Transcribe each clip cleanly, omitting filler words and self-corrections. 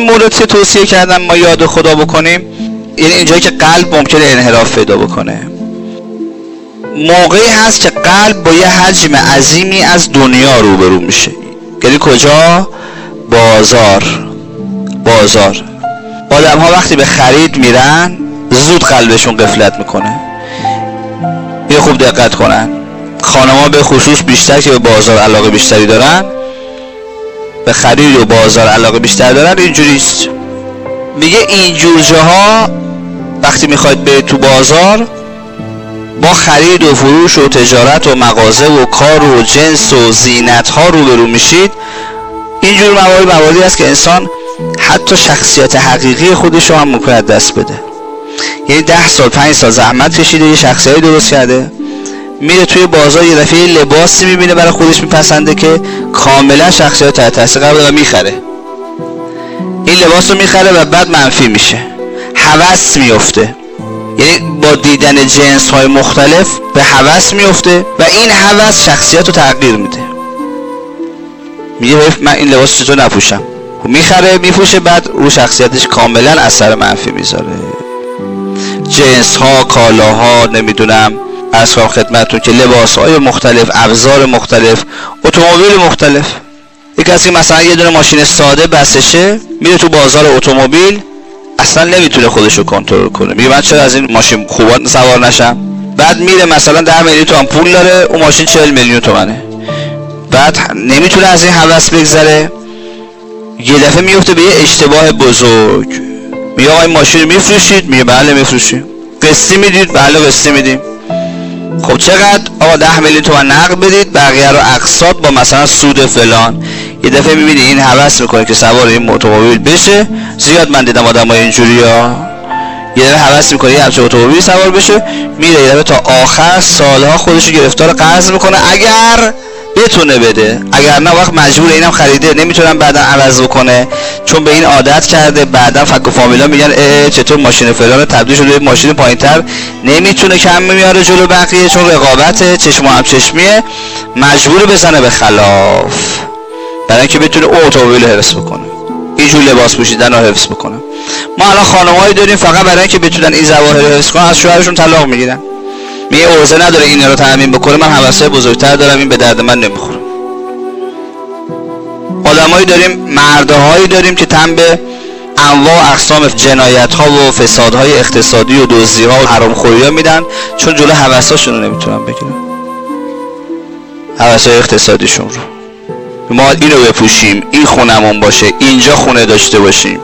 مورد که توصیه کردم ما یاد خدا بکنیم، یعنی اینجایی که قلب ممکنه انحراف پیدا بکنه. موقعی هست که قلب با یه حجم عظیمی از دنیا روبرو میشه. یعنی کجا؟ بازار. آدم ها وقتی به خرید میرن زود قلبشون غفلت میکنه. یه خوب دقت کنن، خانم‌ها به خصوص بیشتر که به بازار علاقه بیشتری دارن، به خرید و بازار علاقه بیشتر دارن، اینجوریست. میگه اینجور جاها وقتی میخواید برید تو بازار، با خرید و فروش و تجارت و مغازه و کار و جنس و زینت ها روبرو میشید. اینجور مواردی است که انسان حتی شخصیت حقیقی خودش رو هم ممکن دست بده. یعنی 10 سال 5 سال زحمت کشیده، یه شخصیتی درست کرده، میره توی بازار یه دفعه لباسی میبینه برای خودش میپسنده که کاملا شخصیت تحت تاثیر قرار داره و میخره. این لباس رو میخره و بعد منفی میشه، هوس میفته. یعنی با دیدن جنس های مختلف به هوس میفته و این هوس شخصیت رو تغییر میده. میگه من این لباس چطور نپوشم، میخره میپوشه، بعد رو شخصیتش کاملا اثر منفی میذاره. جنس ها، کالاها، نمیدونم عرض کنم خدمتتون که لباس های مختلف، ابزار مختلف، اتومبیل مختلف. یک کسی مثلا یه دونه ماشین ساده بسشه، میره تو بازار اتومبیل، اصلا نمیتونه خودش رو کنترل کنه. میگه من چرا از این ماشین خوبا سوار نشم؟ بعد میره مثلا 10 میلیون تومان پول داره، اون ماشین 40 میلیون تومنه، بعد نمیتونه از این هوس بگذره. یه دفعه میفته به یه اشتباه بزرگ. میگه آقا این ماشین رو میفروشید؟ میگه بله میفروشیم. قسطی میدید؟ بله قسطی میدیم. خب چقدر؟ آقا 10 میلیون تومان نقد بدید، بقیه رو اقساط با مثلا سود فلان. یه دفعه میبینی این هوس میکنه که سوار این اتومبیل بشه. زیاد من دیدم آدمای اینجوریا، یه دفعه هوس میکنه یه همچین اتومبیل سوار بشه، میره یه دفعه تا آخر سالها خودش رو گرفتار قرض میکنه اگر بتونه بده، اگر نه وقت مجبور. اینم خریده نمیتونم بعدا عوض بکنه چون به این عادت کرده. بعدا فک و فامیلا میگن چطور ماشین فلان تبدیل شده به ماشین پایینتر، نمیتونه کم میاره جلو بقیه چون رقابت چشم و همچشمیه، مجبور بزنه به خلاف برای اینکه بتونه اون اتومبیل حفظ بکنه، اینجور لباس پوشیدن رو حفظ بکنه. ما الان خانم‌هایی داریم فقط برای اینکه بتونن این ظواهر رو حفظ کنن از شوهرشون طلاق میگیرن. میگه عرضه نداره این رو تامین بکنه، من هوسای بزرگتر دارم، این به درد من نمیخوره. آدمایی داریم، مردهایی داریم که تن به انواع اقسام جنایت ها و فساد های اقتصادی و دزدی ها و حرامخوری ها میدن چون جلو هوساشون رو نمیتونن بگیرن، هوسای اقتصادیشون رو. ما اینو بپوشیم، این خونمون باشه، اینجا خونه داشته باشیم،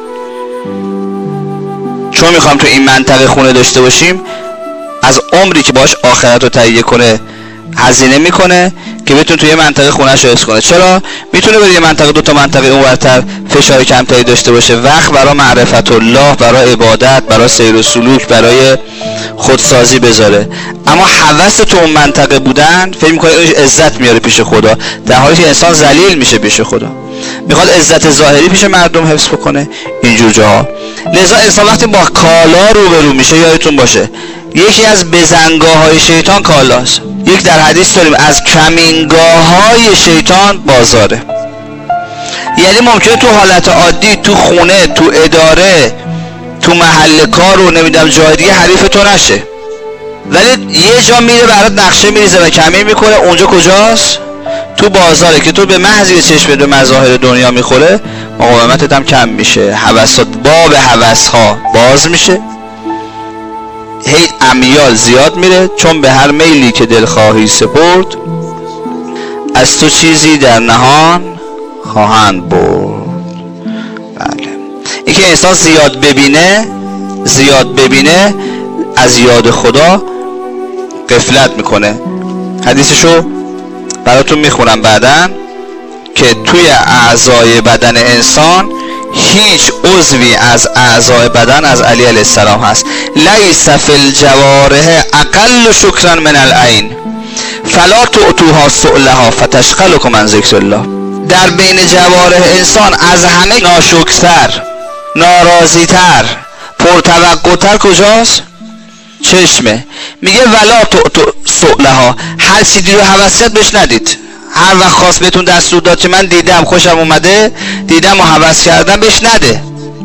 چون میخوام تو این منطقه خونه داشته باشیم، از عمری که باش آخرت رو تهیه کنه هزینه میکنه که بتونه توی منطقه خونه‌اش رو حفظ کنه. چرا؟ میتونه بره یه منطقه 2 تا منطقه اونورتر فشار کمتری داشته باشه، وقت برای معرفت الله، برای عبادت، برای سیر و سلوک، برای خودسازی بذاره. اما هوس تو اون منطقه بودن فکر میکنه عزت میاره پیش خدا، در حالی که انسان ذلیل میشه پیش خدا. میخواد عزت ظاهری پیش مردم حفظ بکنه اینجور جاها. لذا انسان وقتی با کالا روبرو میشه، یادتون باشه یکی از بزنگاه‌های شیطان کالاست. یک در حدیث داریم از کمینگاه‌های شیطان بازاره. یعنی ممکنه تو حالت عادی، تو خونه، تو اداره، تو محل کار رو نمیدونم جای دیگه حریف تو نشه، ولی یه جا میره برات نقشه میریزه و کمین میکنه. اونجا کجاست؟ تو بازاره که تو به محض چشم به مظاهر دنیا میخوره، مقاومتت هم کم میشه، هوسات باب هوس‌ها باز میشه، هی امیال زیاد میره، چون به هر میلی که دل خواهی سپرد از تو چیزی در نهان خواهند برد. بله، این که انسان زیاد ببینه از یاد خدا غفلت میکنه. حدیثشو براتون میخونم بعدن که توی اعضای بدن انسان هیچ عضوی از اعضای بدن از علی علیه السلام هست. لیس فی الجوارح اقل شکرا من العین فلا تعطوها سؤلها فتشغلکم عن ذکر الله. در بین جوارح انسان از همه ناشکرتر، ناراضیتر، پرتوقعتر کجاست؟ چشمه. میگه ولا تعطوا سؤلها، هر چیزی رو هوسیت بهش ندید. هر وقت خواست بهتون دستور داد که من دیدم خوشم اومده، دیدم و هوس کردم، بهش نده.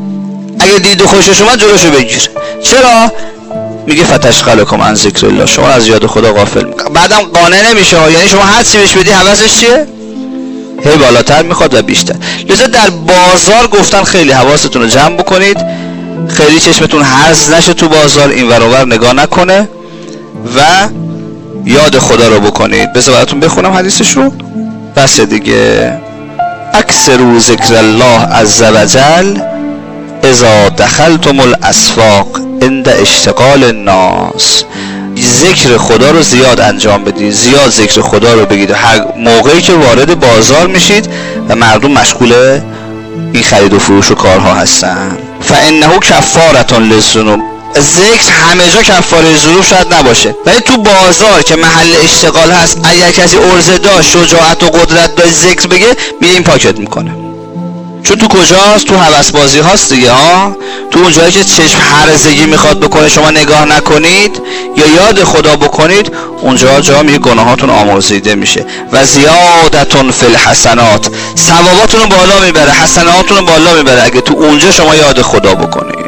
اگه دید و خوشش اومد جلوشو بگیر. چرا؟ میگه فتشغلکم عن ذکر الله، شما از یاد خدا غافل میکنه. بعدم قانع نمیشه، یعنی شما هر چی بهش بدی حواسش چیه؟ هی بالاتر میخواد و بیشتر. لذا در بازار گفتن خیلی حواستون رو جمع بکنید، خیلی چشمتون هرز نشه تو بازار، این ور اون ور نگاه نکنه و یاد خدا رو بکنید. بذار براتون بخونم حدیثش رو. بس دیگه. اکثروا ذکر الله عز وجل اذا دخلتم الاسواق عند اشتغال الناس. ذکر خدا رو زیاد انجام بدید، زیاد ذکر خدا رو بگید هر موقعی که وارد بازار میشید و مردم مشغول این خرید و فروش و کارها هستن. فانه کفارة للذنوب. ذکر همه جا کفاره ذنوب شاید نباشه، ولی تو بازار که محل اشتغال هست اگر کسی عرضه داشت، شجاعت و قدرت داشت ذکر بگه، میره این پاکت میکنه. چون تو کجاست؟ تو هوس بازی هاست دیگه ها. تو اون جایی که چشم هرزگی میخواد بکنه شما نگاه نکنید یا یاد خدا بکنید، اونجا جا میگه گناهاتون آمرزیده میشه. و زیادتون فی الحسنات، ثواباتون رو بالا میبره، حسناتون رو بالا میبره اگه تو اونجا شما یاد خدا بکنید.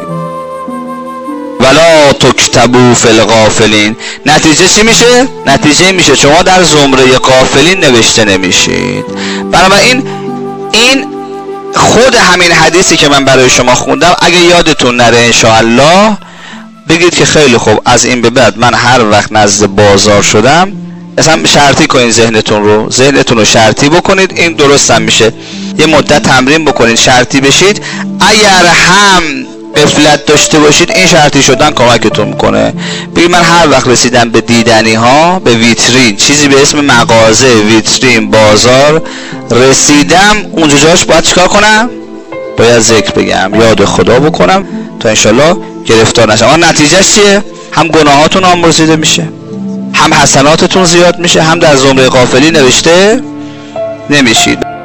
ولا تکتبوا فی الغافلین. نتیجه چی میشه؟ نتیجه میشه شما در زمره غافلین نوشته نمیشید. بنابراین این خود همین حدیثی که من برای شما خوندم اگه یادتون نره انشاءالله بگید که خیلی خوب، از این به بعد من هر وقت نزد بازار شدم، مثلا شرطی کنید ذهنتون رو شرطی بکنید. این درست هم میشه، یه مدت تمرین بکنید شرطی بشید. اگر هم غفلت داشته باشید این شرطی شدن کمکتون میکنه. بگید من هر وقت رسیدم به دیدنی ها، به ویترین، چیزی به اسم مغازه، ویترین، بازار رسیدم، اونجا جاش باید چیکار کنم؟ باید ذکر بگم، یاد خدا بکنم تا انشالله گرفتار نشم. آن نتیجهش چیه؟ هم گناهاتون آمرزیده میشه، هم حسناتتون زیاد میشه، هم در زمره غافلین نوشته نمیشید.